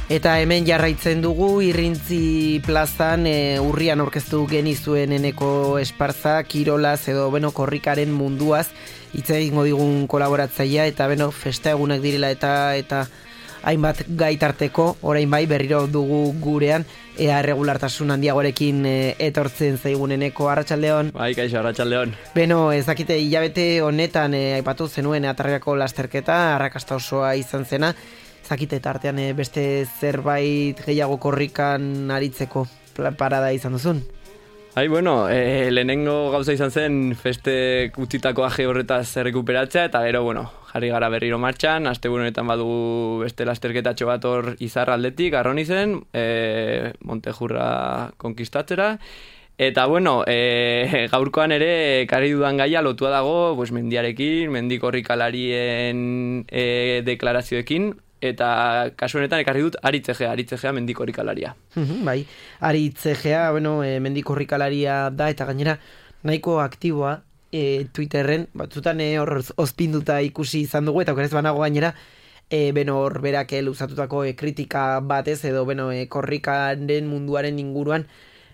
Eta hemen jarraitzen dugu Irrintzi plazan urrian aurkeztu genizuen Eneko Esparza, kirolaz edo korrikaren munduaz hitz egingo digun kolaboratzailea eta festa egunak direla eta hainbat gaitarteko, orain bai berriro dugu gurean ea regulartasun handiagorekin etortzen zaigun Eneko. Arratsaldeon. Bai, kaixo, arratsaldeon. Ez dakite hilabete honetan aipatu zenuen atarriako lasterketa, arrakasta osoa izan zena. Zakite tartean beste zerbait gehiago korrikan aritzeko parada izan duzun? Lehenengo gauza izan zen feste utzitako aje horretaz errekuperatzea eta gero, jarri gara berriro martxan, asteburu honetan badugu beste lasterketatxo bat hor Izar aldetik, Arronizen, Montejurra konkistatzera. Eta gaurkoan ere ekarri dudan gaia lotua dago mendiarekin, mendi korrikalarien deklarazioekin, eta kasu honetan ekarri dut Aritzegea mendi korrikalaria. Bai, Aritzegea, mendi korrikalaria da, eta gainera nahiko aktiboa Twitterren, batzutan hor ozpinduta ikusi izan dugu, eta okerez banago gainera, hor berak luzatutako kritika batez, edo korrikaren munduaren inguruan,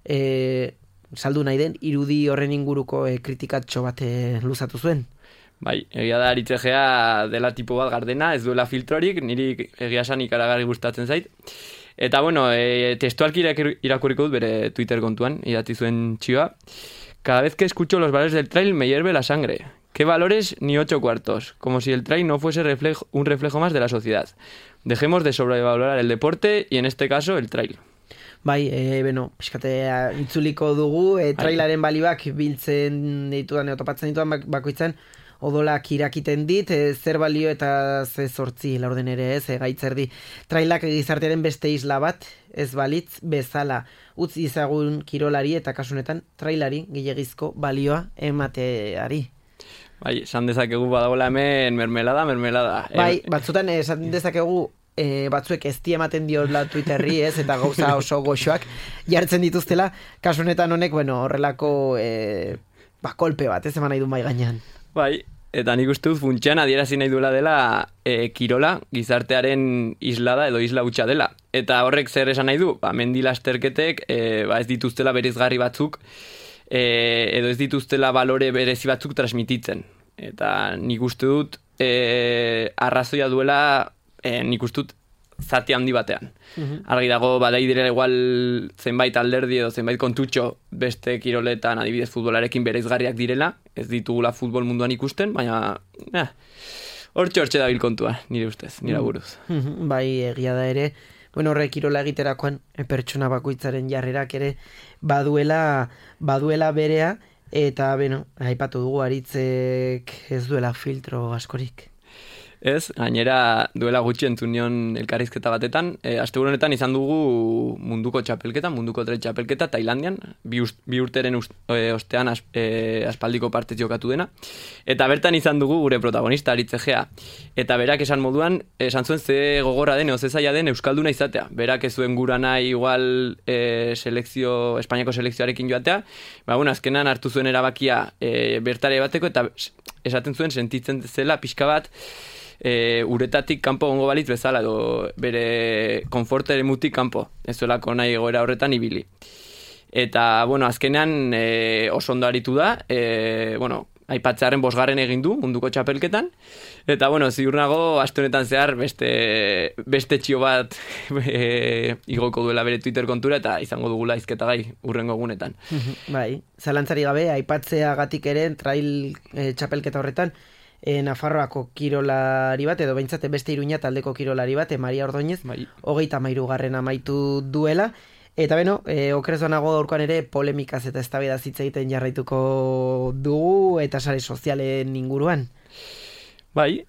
saldu nahi den, irudi horren inguruko kritikatxo bat luzatu zuen. Bai, egia da Aritzegea dela tipo bat gardena, ez duela filtrorik, niri egia esan ikaragarri gustatzen zait. Eta testualki irakurriko dut bere Twitter kontuan, idatzi zuen txioa. Cada vez que escucho los valores del trail me hierve la sangre. ¿Qué valores ni 8 cuartos? Como si el trail no fuese un reflejo más de la sociedad. Dejemos de sobrevalorar el deporte y en este caso el trail. Bai, pixkate itzuliko dugu, trailaren balioak biltzen ditudan, topatzen ditudan bakoitzan, odolak irakiten dit, zer balio eta ze zortzi laurden ere gaitzerdi. Trailak gizartearen beste isla bat, ez balitz bezala utzi izagun kirolari eta kasunetan trailari gehiagizko balioa emateari. Bai, esan dezakegu badagoela hemen mermelada. Bai, batzutan esan dezakegu batzuek ezti ematen diola Twitterri, eta gauza oso goxoak jartzen dituztela, kasunetan honek, horrelako kolpe bat, eman nahi du mai gainean. Bai, eta nik uste dut funtsean adierazi nahi duela dela kirola gizartearen islada edo isla hutsa dela. Eta horrek zer esan nahi du? Mendi lasterketek ez dituztela bereizgarri batzuk edo ez dituztela balore berezi batzuk transmititzen. Eta nik uste dut arrazoia duela nik uste dut zati handi batean. Argi dago badai direla igual zenbait alderdi edo zenbait kontutxo beste kiroletan adibidez futbolarekin bereizgarriak direla, ez ditugula futbol munduan ikusten, baina hortxe dabil kontua, nire ustez, nire buruz. Bai, egia da ere, horre kirola egiterakoan pertsona bakoitzaren jarrerak ere baduela berea, eta aipatu dugu Aritzek ez duela filtro askorik. Ez, gainera duela gutxi entzun nion elkarrizketa batetan. Asteburu honetan izan dugu munduko trail txapelketa Tailandian, bi urteren ostean aspaldiko partez jokatu dena. Eta bertan izan dugu gure protagonista Aritzegea. Eta berak esan moduan, esan zuen ze gogorra den, ze zaila den euskalduna izatea. Berak ez zuen gura nahi igual Espainiako selekzioarekin joatea. Azkenan hartu zuen erabakia bertare bateko, eta esaten zuen sentitzen zela pixka bat, uretatik kanpo gongo balitz bezala edo bere konfort eremutik kanpo, ez zuelako nahi egoera horretan ibili. Eta, azkenean oso ondo aritu da, aipatzearen 5. egin du munduko txapelketan, eta, ziur nago aste honetan zehar beste txio bat igoko duela bere Twitter kontura eta izango dugula hizketa gai urrengo egunetan. Bai, zalantzari gabe, aipatzeagatik ere trail txapelketa horretan, Nafarroako kirolari bat, edo behintzate beste Iruña taldeko kirolari bat, Maria Ordoñez, 33. amaitu duela, eta okerez banago gaurkoan ere polemikaz eta eztabaidaz hitz egiten jarraituko dugu, eta sare sozialen inguruan. Bai,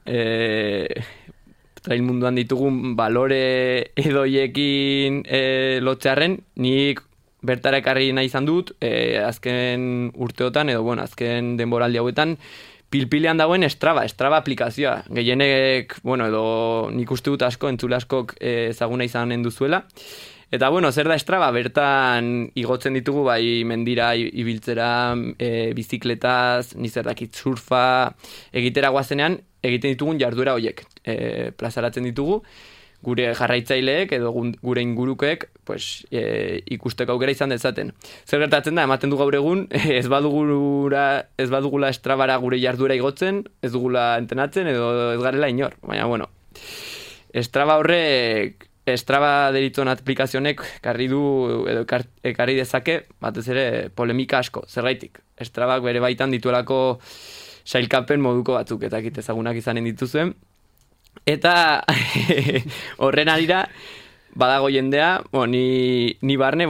trail munduan ditugun balore edoiekin lotzearren, nik bertara ekarri nahi izan dut, azken urteotan, edo azken denboraldi hauetan, pilpilean dagoen Strava aplikazioa. Gehienek, edo nik uste dut asko, entzule askok ezaguna izanen duzuela. Eta, zer da Strava? Bertan igotzen ditugu, bai mendira ibiltzera, bizikletaz, nizerdakit surfa, egitera guazenean, egiten ditugun jarduera horiek. Plazaratzen ditugu, gure jarraitzaileek edo gure ingurukoek pues, ikusteko aukera izan dezaten. Zer gertatzen da, ematen du gaur egun, ez badugula Strabara gure jarduera igotzen, ez dugula entrenatzen edo ez garela inor. Baina, bueno, Strava deritzen aplikazionek ekarri dezake, batez ere, polemika asko, zergaitik. Stravak bere baitan dituelako sailkapen moduko batzuk, eta ezagunak izanen dituzuen. Eta horren arira, badago jendea, ni barne,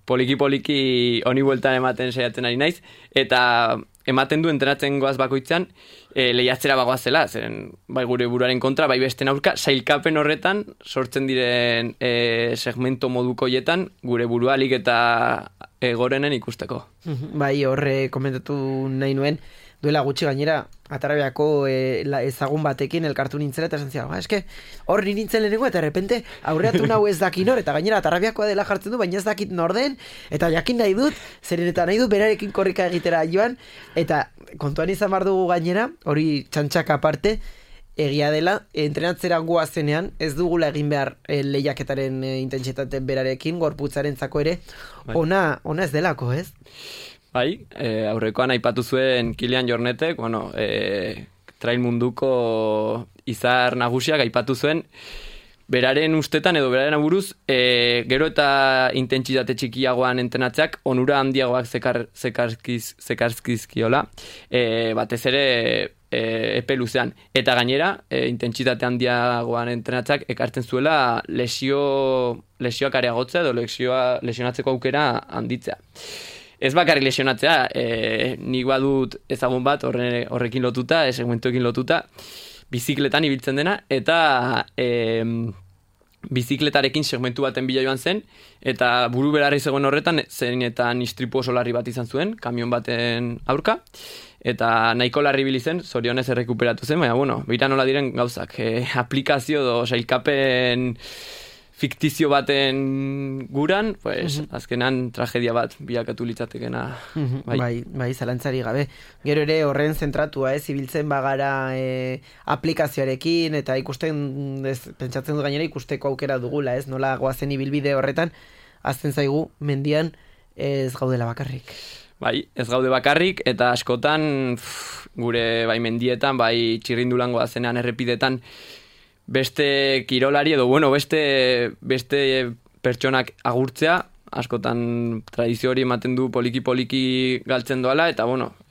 poliki honi bueltan ematen saiatzen ari naiz, eta ematen du entrenatzen goaz bakoitzan, lehiatzera bagoazela, zeren bai gure buruaren kontra, bai besten aurka, sailkapen horretan sortzen diren segmento moduko hoietan gure burua alik eta gorenen ikusteko. Bai, horre komentatu nahi nuen, duela gutxi gainera, Atarabiako ezagun batekin elkartu nintzela, eta esan zian, eske, hor nintzen lehenengo, eta errepente aurreatu nahu ez dakin hor, eta gainera Atarabiakoa dela jartzen du, baina ez dakit norden, eta jakin nahi dut, zeren eta nahi dut berarekin korrika egitera joan, eta kontuan izan bar dugu gainera, hori txantxak aparte, egia dela, entrenatzera goazenean, ez dugula egin behar lehiaketaren intentsitate berarekin, gorputzaren zako ere, ona ez delako, ez? Bai, aurrekoan aipatu zuen Kilian Jornetek, trail munduko izar nagusiak aipatu zuen, beraren ustetan edo beraren aburuz, gero eta intentsitate txikiagoan entrenatzeak, onura handiagoak zekarzkizkiola, batez ere epe luzean. Eta gainera, intentsitate handiagoan entrenatzeak ekartzen zuela lesioak areagotzea edo lesionatzeko aukera handitzea. Ez bakarrik lesionatzea, nik badut ezagun bat horrekin lotuta, segmentuekin lotuta, bizikletan ibiltzen dena, eta bizikletarekin segmentu baten bila joan zen, eta buru berarri zegoen horretan, zeinetan istripu oso larri bat izan zuen, kamion baten aurka, eta nahiko larri zen, zorionez errekuperatu zen, baina, beira nola diren gauzak, aplikazio do sailkapen fiktizio baten guran, pues, azkenan tragedia bat bilakatu litzatekena. Bai, zalantzari gabe. Gero ere horren zentratua, ibiltzen bagara aplikazioarekin, eta pentsatzen du gainera ikusteko aukera dugula, nola goazen ibilbide horretan, azten zaigu mendian ez gaudela bakarrik. Bai, ez gaude bakarrik, eta askotan gure bai mendietan, bai txirrindulan goazenean errepidetan, beste kirolari edo, beste pertsonak agurtzea, askotan tradizio hori ematen du poliki galtzen doala, eta,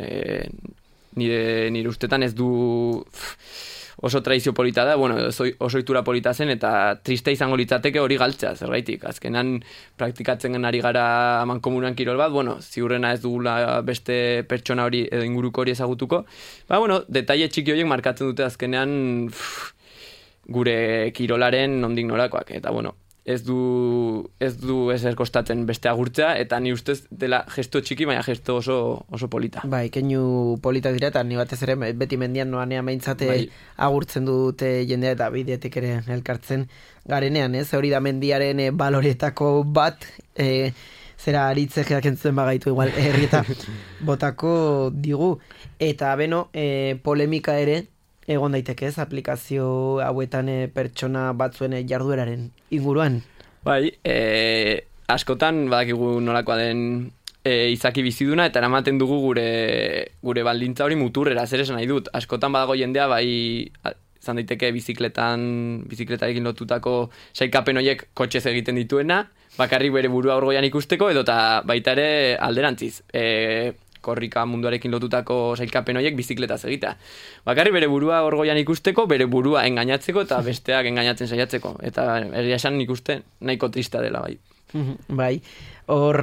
nire ustetan ez du oso tradizio polita da, oso itura polita zen, eta triste izango litzateke hori galtzea, zergaitik. Azkenan praktikatzen ari gara mankomunan kirol bat, ziurrena ez dugula beste pertsona hori edo inguruko hori ezagutuko. Detaile txiki horiek markatzen dute azkenean gure kirolaren nondik norakoak, eta ez du ezer kostatzen beste agurtzea, eta ni ustez dela gesto txiki, baina gesto oso polita. Bai, keinu polita dira, eta ni batez ere beti mendian noanean maintzate agurtzen dute jendea, eta bideetik ere elkartzen garenean, hori da mendiaren baloretako bat, zera aritze jakentzen bagaitu igual, herrieta botako digu, eta polemika ere, egon daiteke aplikazio hauetan pertsona batzuen jardueraren inguruan. Bai, askotan badakigu nolakoa den izaki biziduna, eta eramaten dugu gure baldintza hori muturrera, zer esan nahi dut. Askotan badago jendea, bai, izan daiteke bizikletarekin lotutako sailkapen horiek kotxez egiten dituena, bakarrik bere burua orgoian ikusteko, edo eta baita ere alderantziz. Korrika munduarekin lotutako sailkapen horiek bizikletaz egitea. Bakarrik bere burua orgoian ikusteko, bere burua engainatzeko eta besteak engainatzen saiatzeko. Eta egia esan ikuste nahiko trista dela, bai. Bai, hor,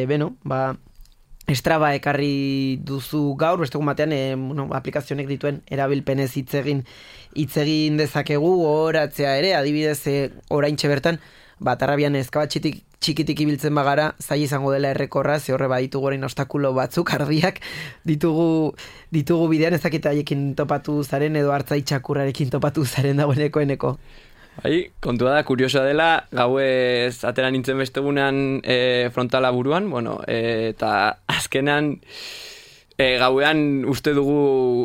Strava ekarri duzu gaur, beste batean aplikazionek dituen erabilpenez hitz egin dezakegu, horatzea ere, adibidez oraintxe bertan, Atarabian ezkabatxitik txikitik ibiltzen bagara, zai izango dela errekorra, ze horre baditu gorein ostakulo batzuk, ardiak, ditugu bidean ezakita haiekin topatu zaren, edo hartzai txakurrarekin topatu zaren dagoeneko. Bai, kontua da, kuriosoa dela, gauez atera nintzen bestegunean frontala buruan, eta azkenan gauean uste dugu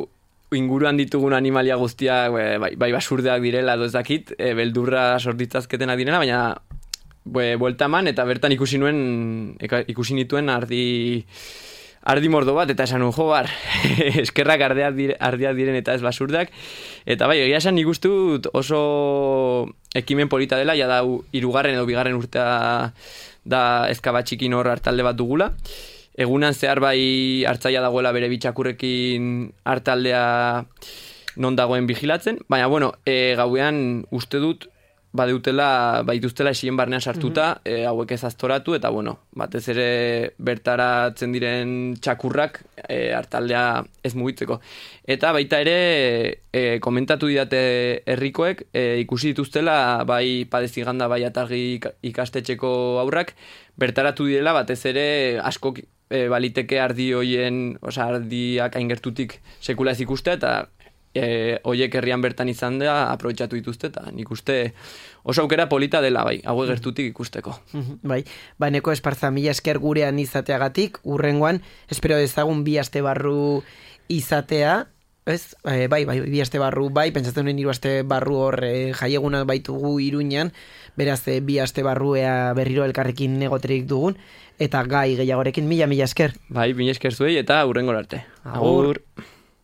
inguruan ditugun animalia guztiak bai basurdeak direla edo ez dakit, beldurra sortitzazketena direna, baina buelta eman eta bertan ikusi nituen ardi mordo bat, eta esan jo bar, eskerrak ardiak diren eta ez basurdak, eta bai, egia esan nik uste dut oso ekimen polita dela, ja da 3. edo 2. urtea da ezkabatxikin hor hartalde bat dugula, egunan zehar bai hartzaia dagoela bere bitxakurrekin hartaldea non dagoen vigilatzen, baina bueno, gauean uste dut baituztela esien barnean sartuta, hauek ez aztoratu, eta bueno, batez ere bertaratzen diren txakurrak hartaldea ez mugitzeko. Eta baita ere, komentatu didate herrikoek, ikusi dituztela, bai Padeziganda, bai Atargi ikastetxeko aurrak, bertaratu direla, batez ere, asko baliteke ardiak aingertutik sekula ez ikustea, eta hoiek herrian bertan izan da aprobetxatu dituzte, eta nik uste oso aukera polita dela, bai, hauek gertutik ikusteko. Bai, Eneko Esparza, mila esker gurean izateagatik, urrengoan, espero dezagun 2 aste barru izatea, ez? Bai, 2 aste barru, bai, pentsatzen nuen 3 aste barru hor jaiegunak baitugu Iruñan, beraz 2 aste barruea berriro elkarrekin negoterik dugun, eta gai gehiagorekin mila esker. Bai, mila esker zuei, eta urrengora arte. Agur.